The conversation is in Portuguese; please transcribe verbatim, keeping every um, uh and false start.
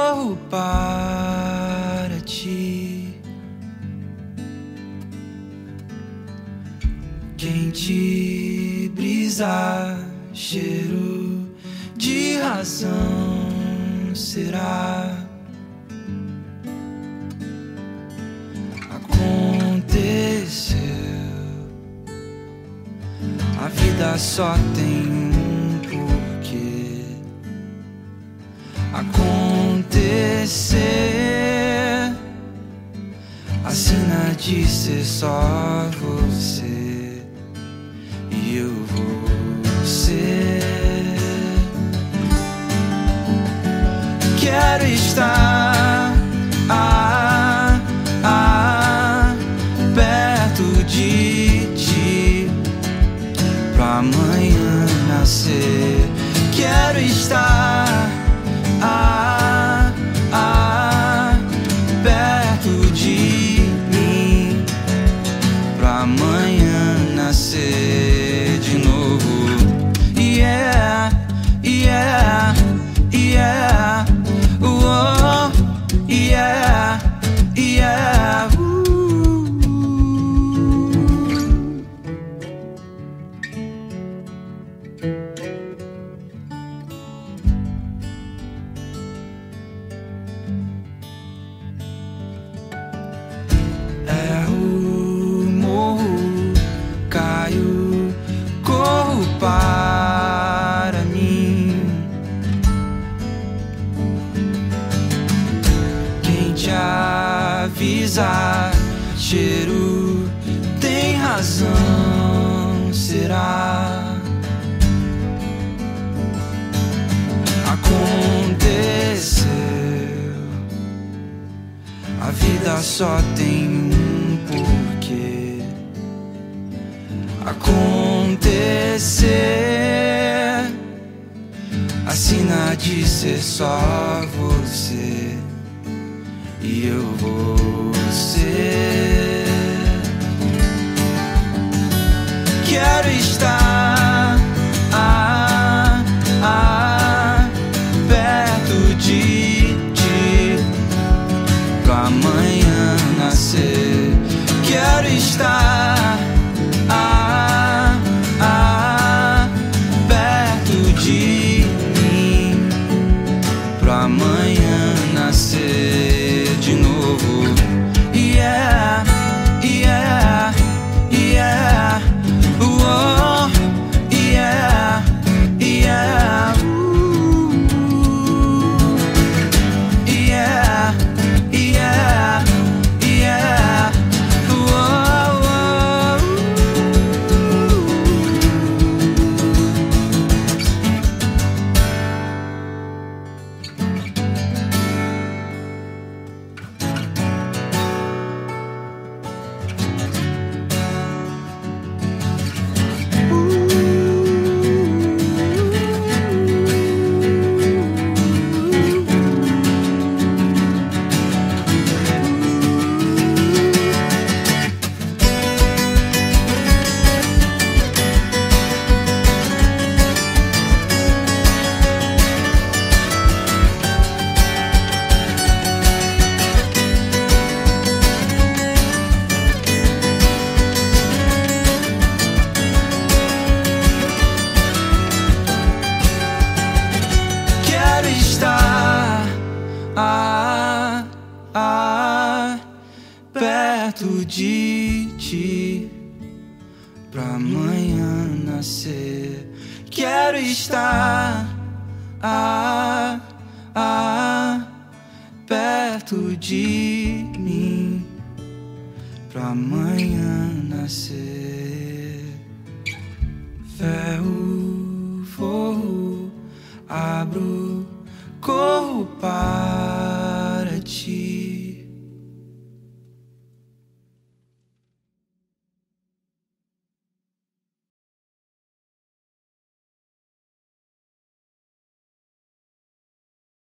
corro para ti. Quente brisa, cheiro de razão será. Aconteceu, a vida só tem um porquê. Acontecer, assina de ser só você e eu vou ser. Quero estar ah, ah, perto de ti pra amanhã nascer. Quero estar ah, ah, perto de mim pra amanhã nascer de novo. Yeah, yeah, yeah, oh, yeah, yeah, uh. Erro, morro, caio, corro para mim. Quem te avisar, cheiro tem razão, será. Aconteceu, a vida só tem um porquê. Acontecer, assina de ser só você e eu vou ser. Quero estar ah, ah, perto de ti pra amanhã nascer. Quero estar ah, ah, perto de mim pra amanhã nascer de novo. Yeah, yeah, yeah, oh, yeah, yeah, uh, yeah, yeah, yeah, oh, oh, quero estar ah, ah, perto de ti pra amanhã nascer. Quero estar ah, ah, perto de mim pra amanhã nascer. Ferro, forro, abro